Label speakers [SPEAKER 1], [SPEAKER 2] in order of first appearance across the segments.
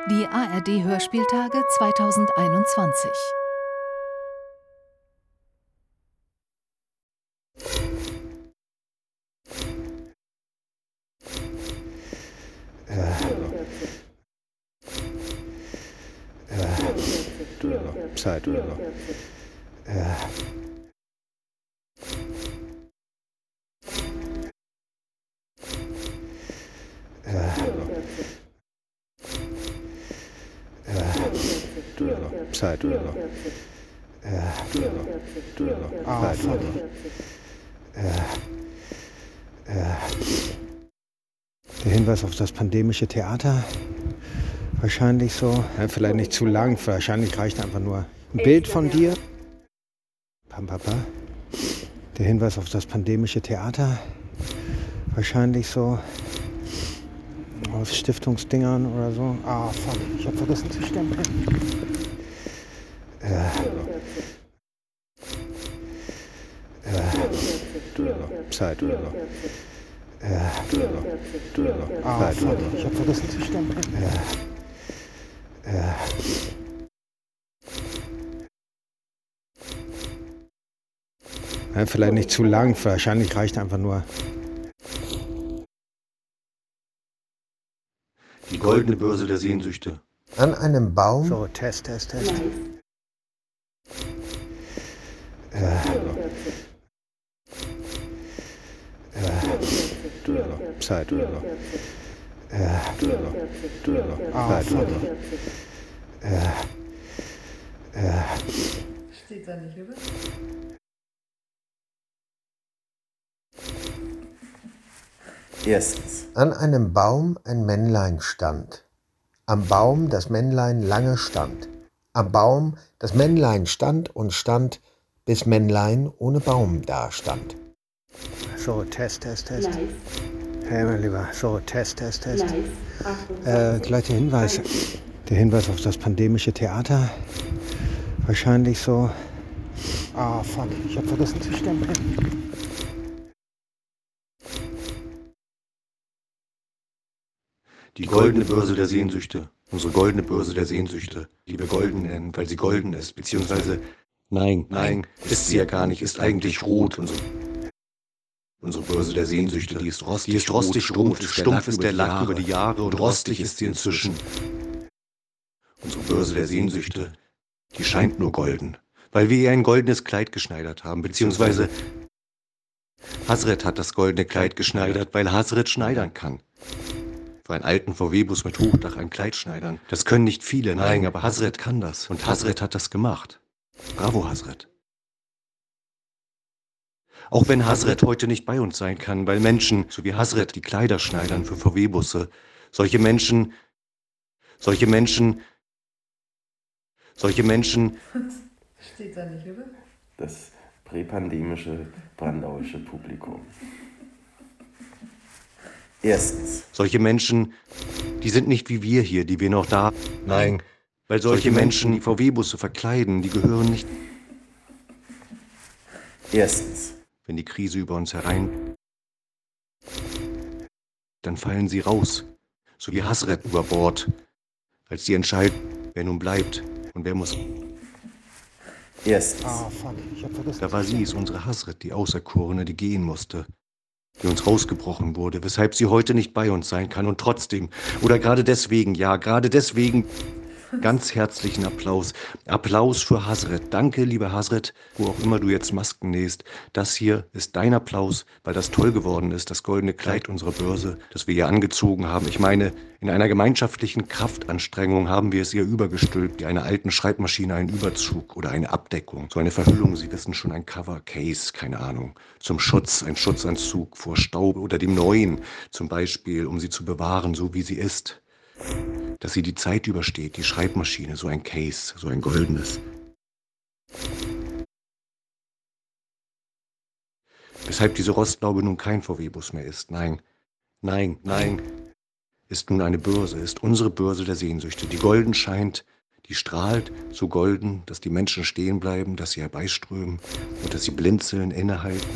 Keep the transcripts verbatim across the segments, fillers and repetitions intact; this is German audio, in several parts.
[SPEAKER 1] Die A R D-Hörspieltage zweitausendeinundzwanzig.
[SPEAKER 2] Zeit oder so. Ja. Ja. Ja. Zeit oder so. Ja. Ah, fuck. Ja. Ja. Der Hinweis auf das pandemische Theater. Wahrscheinlich so, ja, vielleicht nicht zu lang, wahrscheinlich reicht einfach nur ein Bild von dir. Pam, Papa. Der Hinweis auf das pandemische Theater. Wahrscheinlich so aus Stiftungsdingern oder so. Ah, fuck, ich hab vergessen zu stempeln. Ja. Ja. Zeit oder so. Ja. Ah, fuck, ich hab vergessen zu stempeln. Ja. Ja. Ja, vielleicht nicht zu lang, wahrscheinlich reicht einfach nur.
[SPEAKER 3] Die goldene Börse der Sehnsüchte.
[SPEAKER 4] An einem Baum.
[SPEAKER 2] So, Test, Test, Test. Ja. Ja. Zeit oder so. Ja. Ah, fuck. Ja. Ja.
[SPEAKER 5] Steht da nicht, oder?
[SPEAKER 4] Erstens. An einem Baum ein Männlein stand. Am Baum das Männlein lange stand. Am Baum das Männlein stand und stand, bis Männlein ohne Baum dastand.
[SPEAKER 2] So, Test, Test, Test.
[SPEAKER 5] Nice.
[SPEAKER 2] Hey, mein Lieber. So, Test, Test, Test.
[SPEAKER 5] Nice.
[SPEAKER 2] Äh, gleich der Hinweis. Der Hinweis auf das pandemische Theater. Wahrscheinlich so. Ah, fuck, ich hab vergessen zu stempeln.
[SPEAKER 3] Die goldene Börse der Sehnsüchte. Unsere goldene Börse der Sehnsüchte, die wir golden nennen, weil sie golden ist, beziehungsweise, nein, nein, ist sie ja gar nicht, ist eigentlich rot. Unsere, unsere Börse der Sehnsüchte, die ist rostig, die ist rostig rot, stumpf ist der Lack über die Jahre und rostig ist sie inzwischen. Unsere Börse der Sehnsüchte, die scheint nur golden, weil wir ihr ein goldenes Kleid geschneidert haben, beziehungsweise Hasret hat das goldene Kleid geschneidert, weil Hasret schneidern kann. Für einen alten V W-Bus mit Hochdach ein Kleid schneidern. Das können nicht viele, nein, aber Hasret kann das. Und Hasret hat das gemacht. Bravo, Hasret. Auch wenn Hasret heute nicht bei uns sein kann, weil Menschen, so wie Hasret, die Kleider schneidern für V W-Busse, solche Menschen, solche Menschen, solche Menschen...
[SPEAKER 5] Steht da nicht, oder?
[SPEAKER 6] Das präpandemische brandauische Publikum. Erstens.
[SPEAKER 3] Solche Menschen, die sind nicht wie wir hier, die wir noch da... Nein, weil solche Menschen, die V W-Busse verkleiden, die gehören nicht...
[SPEAKER 6] Erstens.
[SPEAKER 3] Wenn die Krise über uns herein... Dann fallen sie raus, so wie Hasret über Bord, als sie entscheiden, wer nun bleibt und wer muss...
[SPEAKER 6] Erstens.
[SPEAKER 2] Ah, fuck, ich hab vergessen.
[SPEAKER 3] Da war sie, es unsere Hasret, die Auserkorene, die gehen musste, die uns rausgebrochen wurde, weshalb sie heute nicht bei uns sein kann und trotzdem, oder gerade deswegen, ja, gerade deswegen, ganz herzlichen Applaus. Applaus für Hasret. Danke, liebe Hasret, wo auch immer du jetzt Masken nähst. Das hier ist dein Applaus, weil das toll geworden ist, das goldene Kleid unserer Börse, das wir ihr angezogen haben. Ich meine, in einer gemeinschaftlichen Kraftanstrengung haben wir es ihr übergestülpt, wie einer alten Schreibmaschine einen Überzug oder eine Abdeckung. So eine Verhüllung, Sie wissen schon, ein Cover, Case, keine Ahnung. Zum Schutz, ein Schutzanzug vor Staub oder dem Neuen, zum Beispiel, um sie zu bewahren, so wie sie ist. Dass sie die Zeit übersteht, die Schreibmaschine, so ein Case, so ein goldenes. Weshalb diese Rostlaube nun kein V W-Bus mehr ist. Nein, nein, nein, ist nun eine Börse, ist unsere Börse der Sehnsüchte, die golden scheint, die strahlt so golden, dass die Menschen stehen bleiben, dass sie herbeiströmen und dass sie blinzeln, innehalten,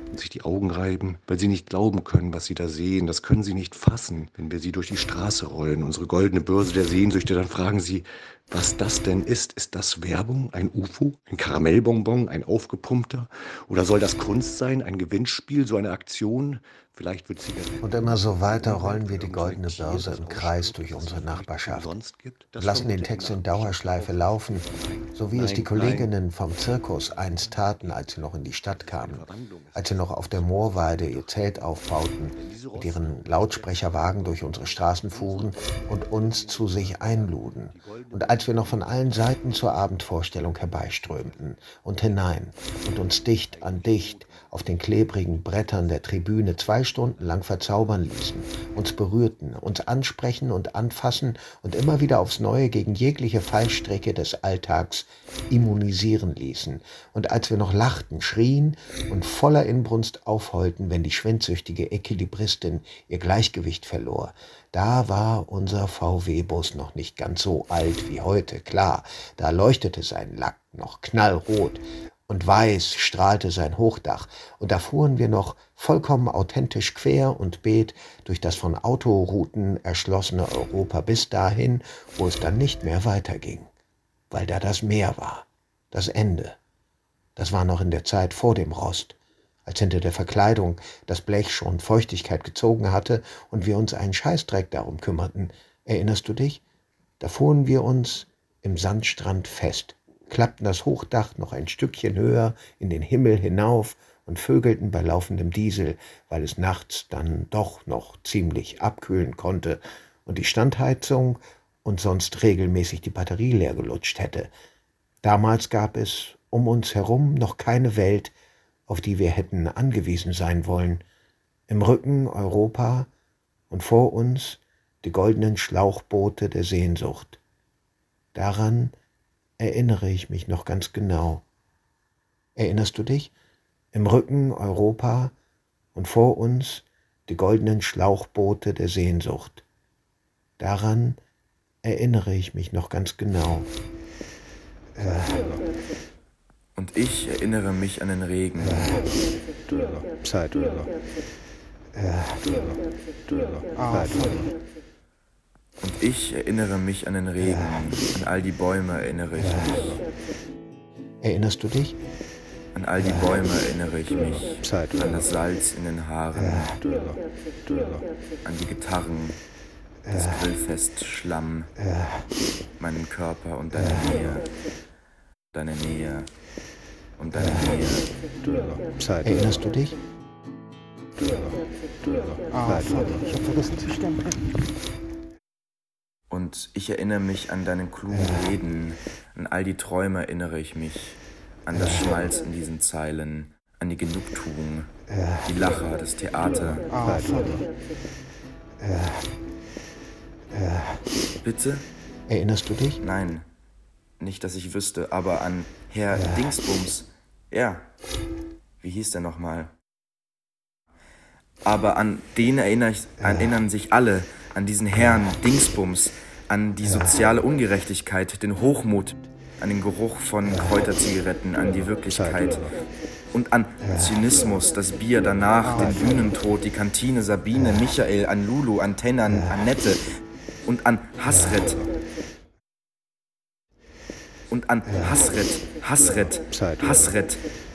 [SPEAKER 3] und sich die Augen reiben, weil sie nicht glauben können, was sie da sehen. Das können sie nicht fassen, wenn wir sie durch die Straße rollen, unsere goldene Börse der Sehnsüchte. Dann fragen sie, was das denn ist. Ist das Werbung, ein U F O, ein Karamellbonbon, ein aufgepumpter? Oder soll das Kunst sein, ein Gewinnspiel, so eine Aktion? Vielleicht wird sie...
[SPEAKER 4] Und immer so weiter rollen wir die goldene Börse im Kreis durch unsere Nachbarschaft und lassen den Text in Dauerschleife laufen, so wie es die Kolleginnen vom Zirkus einst taten, als sie noch in die Stadt kamen, als sie noch auf der Moorweide ihr Zelt aufbauten, mit ihren Lautsprecherwagen durch unsere Straßen fuhren und uns zu sich einluden. Und als wir noch von allen Seiten zur Abendvorstellung herbeiströmten und hinein und uns dicht an dicht auf den klebrigen Brettern der Tribüne zwei Stunden lang verzaubern ließen, uns berührten, uns ansprechen und anfassen und immer wieder aufs Neue gegen jegliche Fallstricke des Alltags immunisieren ließen. Und als wir noch lachten, schrien und voller Inbrunst aufheulten, wenn die schwindsüchtige Equilibristin ihr Gleichgewicht verlor, da war unser V W-Bus noch nicht ganz so alt wie heute, klar, da leuchtete sein Lack noch knallrot, und weiß strahlte sein Hochdach, und da fuhren wir noch vollkommen authentisch quer und beet durch das von Autorouten erschlossene Europa bis dahin, wo es dann nicht mehr weiterging, weil da das Meer war, das Ende. Das war noch in der Zeit vor dem Rost, als hinter der Verkleidung das Blech schon Feuchtigkeit gezogen hatte und wir uns einen Scheißdreck darum kümmerten. Erinnerst du dich? Da fuhren wir uns im Sandstrand fest, klappten das Hochdach noch ein Stückchen höher in den Himmel hinauf und vögelten bei laufendem Diesel, weil es nachts dann doch noch ziemlich abkühlen konnte und die Standheizung und sonst regelmäßig die Batterie leer gelutscht hätte. Damals gab es um uns herum noch keine Welt, auf die wir hätten angewiesen sein wollen. Im Rücken Europa und vor uns die goldenen Schlauchboote der Sehnsucht. Daran erinnere ich mich noch ganz genau. Erinnerst du dich? Im Rücken Europa und vor uns die goldenen Schlauchboote der Sehnsucht. Daran erinnere ich mich noch ganz genau.
[SPEAKER 6] Und ich erinnere mich an den Regen.
[SPEAKER 2] Zeit.
[SPEAKER 6] Und ich erinnere mich an den Regen, an all die Bäume erinnere ich mich.
[SPEAKER 4] Erinnerst du dich?
[SPEAKER 6] An all die Bäume erinnere ich mich,
[SPEAKER 2] Zeit.
[SPEAKER 6] an das Salz in den Haaren, an die Gitarren, das Grillfest-Schlamm, meinen Körper und deine Nähe, deine Nähe und deine Nähe.
[SPEAKER 2] Zeit.
[SPEAKER 4] Erinnerst du dich?
[SPEAKER 2] Ah,
[SPEAKER 4] Ich hab vergessen zu stempeln.
[SPEAKER 6] Und ich erinnere mich an deine klugen Reden, an all die Träume erinnere ich mich, an das Schmalz in diesen Zeilen, an die Genugtuung, die Lacher, das Theater.
[SPEAKER 2] Ah,
[SPEAKER 6] Bitte?
[SPEAKER 4] Erinnerst du dich?
[SPEAKER 6] Nein, nicht, dass ich wüsste, aber an Herr Dingsbums. Ja, wie hieß der nochmal? Aber an den erinnere ich, erinnern sich alle, an diesen Herrn Dingsbums, an die soziale Ungerechtigkeit, den Hochmut, an den Geruch von Kräuterzigaretten, an die Wirklichkeit und an Zynismus, das Bier danach, den Bühnentod, die Kantine, Sabine, Michael, an Lulu, an Tennern, Annette und an Hasret. Und an Hasret, Hasret, Hasret.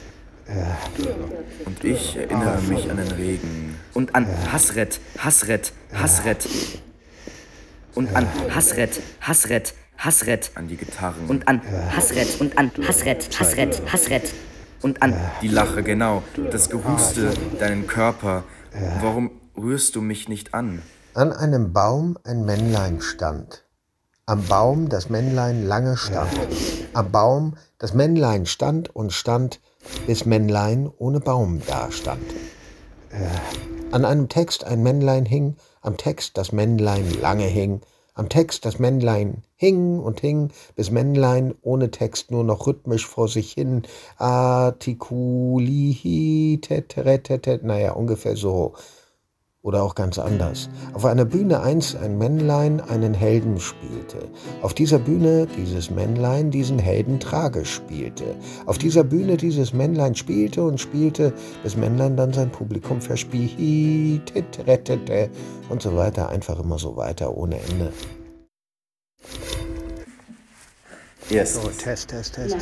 [SPEAKER 6] Und ich erinnere mich an den Regen. Und an Hasret, Hasret, Hasret. Und an Hasret, Hasret, Hasret. An die Gitarren. Und an Hasret, und an Hasret, Hasret, Hasret. Und an die Lache, genau. Das Gehuste, deinen Körper. Warum rührst du mich nicht an?
[SPEAKER 4] An einem Baum ein Männlein stand. Am Baum das Männlein lange stand. Am Baum das Männlein stand und stand, bis Männlein ohne Baum dastand. An einem Text ein Männlein hing, am Text das Männlein lange hing, am Text das Männlein hing und hing, bis Männlein ohne Text nur noch rhythmisch vor sich hin artikulihi, naja, ungefähr so. Oder auch ganz anders. Auf einer Bühne einst ein Männlein einen Helden spielte. Auf dieser Bühne dieses Männlein diesen Helden tragisch spielte. Auf dieser Bühne dieses Männlein spielte und spielte, bis Männlein dann sein Publikum verspielte, rettete und so weiter. Einfach immer so weiter, ohne Ende.
[SPEAKER 6] Yes.
[SPEAKER 2] So, Test, Test, Test.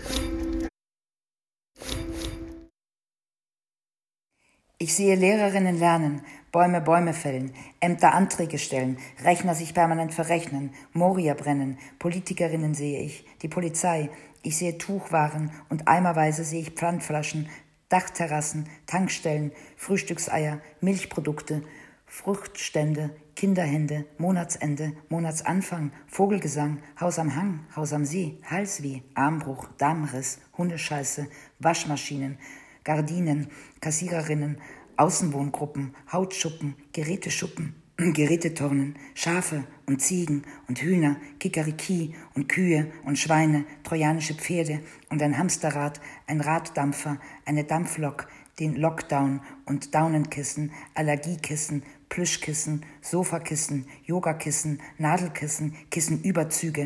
[SPEAKER 7] Ich sehe Lehrerinnen lernen, Bäume Bäume fällen, Ämter Anträge stellen, Rechner sich permanent verrechnen, Moria brennen, Politikerinnen sehe ich, die Polizei, ich sehe Tuchwaren und eimerweise sehe ich Pfandflaschen, Dachterrassen, Tankstellen, Frühstückseier, Milchprodukte, Fruchtstände, Kinderhände, Monatsende, Monatsanfang, Vogelgesang, Haus am Hang, Haus am See, Halsweh, Armbruch, Darmriss, Hundescheiße, Waschmaschinen, Gardinen, Kassiererinnen, Außenwohngruppen, Hautschuppen, Geräteschuppen, Geräteturnen, Schafe und Ziegen und Hühner, Kikeriki und Kühe und Schweine, trojanische Pferde und ein Hamsterrad, ein Raddampfer, eine Dampflok, den Lockdown und Daunenkissen, Allergiekissen, Plüschkissen, Sofakissen, Yogakissen, Nadelkissen, Kissenüberzüge,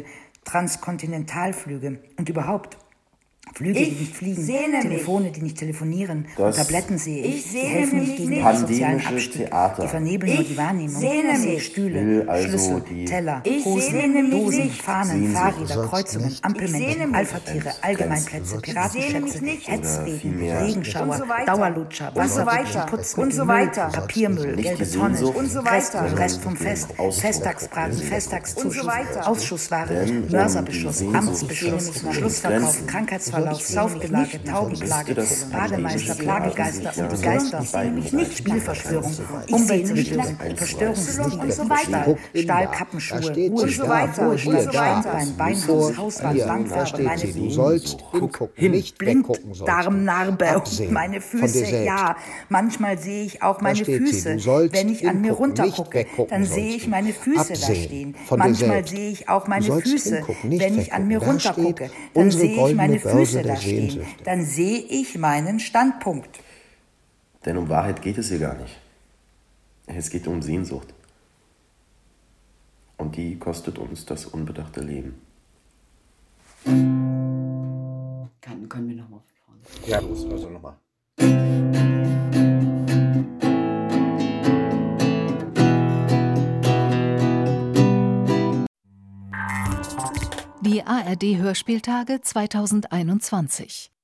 [SPEAKER 7] Transkontinentalflüge und überhaupt Flüge,
[SPEAKER 8] Ich
[SPEAKER 7] die nicht fliegen,
[SPEAKER 8] sehne
[SPEAKER 7] Telefone, die nicht telefonieren, und
[SPEAKER 6] Das
[SPEAKER 7] Tabletten sehe ich,
[SPEAKER 8] Ich
[SPEAKER 7] die
[SPEAKER 8] sehne
[SPEAKER 7] helfen
[SPEAKER 8] mich
[SPEAKER 7] nicht gegen
[SPEAKER 8] nicht.
[SPEAKER 7] den sozialen
[SPEAKER 6] Pandemische
[SPEAKER 7] Abstieg,
[SPEAKER 6] Theater.
[SPEAKER 7] die vernebeln nur
[SPEAKER 8] Ich
[SPEAKER 7] die Wahrnehmung.
[SPEAKER 8] sehne
[SPEAKER 7] Ich sehe
[SPEAKER 8] mich.
[SPEAKER 7] Stühle,
[SPEAKER 6] Will also
[SPEAKER 7] Schlüssel,
[SPEAKER 6] die-
[SPEAKER 7] Teller,
[SPEAKER 8] Ich
[SPEAKER 7] Hosen,
[SPEAKER 8] sehne mich
[SPEAKER 7] Dosen,
[SPEAKER 8] nicht.
[SPEAKER 7] Fahnen,
[SPEAKER 6] Sehnsucht.
[SPEAKER 7] Fahrräder,
[SPEAKER 4] Sollst
[SPEAKER 7] Kreuzungen,
[SPEAKER 4] nicht.
[SPEAKER 8] Ich sehne
[SPEAKER 7] Ampelmännchen,
[SPEAKER 8] mich.
[SPEAKER 7] Alpha-Tiere, Allgemeinplätze,
[SPEAKER 4] Ich
[SPEAKER 8] sehne mich
[SPEAKER 7] Piratenschätze,
[SPEAKER 8] nicht.
[SPEAKER 7] Hetzwegen,
[SPEAKER 6] vielmehr-
[SPEAKER 7] Regenschauer,
[SPEAKER 8] Und so weiter.
[SPEAKER 7] Dauerlutscher,
[SPEAKER 8] Und so
[SPEAKER 7] Wasserrutschen,
[SPEAKER 8] weiter.
[SPEAKER 7] Putzmittel,
[SPEAKER 8] Und so
[SPEAKER 7] Müll,
[SPEAKER 8] weiter.
[SPEAKER 7] Papiermüll,
[SPEAKER 6] Nicht
[SPEAKER 7] gelbe
[SPEAKER 6] die
[SPEAKER 7] Tonne,
[SPEAKER 6] Sehnsucht,
[SPEAKER 8] Und so
[SPEAKER 7] Rest,
[SPEAKER 8] weiter.
[SPEAKER 7] Rest vom Fest,
[SPEAKER 6] Ausdruck.
[SPEAKER 7] Festtagsbraten,
[SPEAKER 6] Und
[SPEAKER 7] Festtagszuschuss,
[SPEAKER 8] so weiter.
[SPEAKER 7] Ausschussware,
[SPEAKER 6] Denn um
[SPEAKER 7] Mörserbeschuss,
[SPEAKER 6] die Sehnsucht
[SPEAKER 7] Amtsbeschuss,
[SPEAKER 6] zu
[SPEAKER 7] Schlussverkauf,
[SPEAKER 6] begrenzen,
[SPEAKER 7] Krankheitsverlauf, Saufgelage, Taubenplage,
[SPEAKER 6] das
[SPEAKER 7] Bademeister,
[SPEAKER 6] Pandemische
[SPEAKER 7] Plagegeister
[SPEAKER 6] Theater
[SPEAKER 7] und
[SPEAKER 6] sich
[SPEAKER 7] Begeister,
[SPEAKER 6] ja
[SPEAKER 7] nicht
[SPEAKER 6] nicht
[SPEAKER 7] Spielverschwörung,
[SPEAKER 6] Ich
[SPEAKER 7] Umweltzerstörung,
[SPEAKER 6] sehne mich
[SPEAKER 7] Verschwörungstheorie,
[SPEAKER 8] Und so weiter.
[SPEAKER 7] Stahl,
[SPEAKER 4] Guck hin
[SPEAKER 7] Stahl,
[SPEAKER 4] da.
[SPEAKER 7] Kappenschuhe,
[SPEAKER 4] Da steht sie,
[SPEAKER 7] Ruhestall,
[SPEAKER 4] da,
[SPEAKER 8] weiter.
[SPEAKER 7] Ruhestand,
[SPEAKER 8] Und so weiter.
[SPEAKER 7] Standbein, Beinhaus,
[SPEAKER 4] Vor
[SPEAKER 7] Hauswand,
[SPEAKER 4] dir, da
[SPEAKER 7] Bankfarbe,
[SPEAKER 4] steht
[SPEAKER 7] meine
[SPEAKER 4] sie. Du sollst hingucken,
[SPEAKER 7] hin,
[SPEAKER 4] nicht
[SPEAKER 7] blind,
[SPEAKER 4] weggucken sollst du.
[SPEAKER 7] Darmnarbe und
[SPEAKER 4] Absehen
[SPEAKER 7] meine
[SPEAKER 4] von dir
[SPEAKER 7] Füße,
[SPEAKER 4] selbst.
[SPEAKER 7] ja, manchmal sehe ich auch meine
[SPEAKER 4] steht sie.
[SPEAKER 7] Füße,
[SPEAKER 4] Du sollst
[SPEAKER 7] wenn ich an mir
[SPEAKER 4] hingucken, nicht
[SPEAKER 7] runtergucke,
[SPEAKER 4] weggucken
[SPEAKER 7] dann
[SPEAKER 4] sollst
[SPEAKER 7] sehe ich
[SPEAKER 4] du.
[SPEAKER 7] meine Füße da
[SPEAKER 4] Absehen
[SPEAKER 7] stehen,
[SPEAKER 4] von dir
[SPEAKER 7] manchmal
[SPEAKER 4] selbst.
[SPEAKER 7] sehe ich auch meine
[SPEAKER 4] Du sollst
[SPEAKER 7] Füße,
[SPEAKER 4] hingucken, nicht
[SPEAKER 7] wenn ich an mir
[SPEAKER 4] weggucken. Da steht
[SPEAKER 7] runtergucke, dann
[SPEAKER 4] unsere
[SPEAKER 7] sehe ich
[SPEAKER 4] goldene
[SPEAKER 7] meine
[SPEAKER 4] Börse
[SPEAKER 7] Füße
[SPEAKER 4] der
[SPEAKER 7] da stehen,
[SPEAKER 4] Sehnsüchte.
[SPEAKER 7] dann sehe ich meinen Standpunkt.
[SPEAKER 6] Denn um Wahrheit geht es hier gar nicht. Es geht um Sehnsucht. Und die kostet uns das unbedachte Leben.
[SPEAKER 9] Kann, können wir nochmal von vorne.
[SPEAKER 2] Ja, los, also nochmal.
[SPEAKER 1] Die A R D-Hörspieltage zweitausendeinundzwanzig.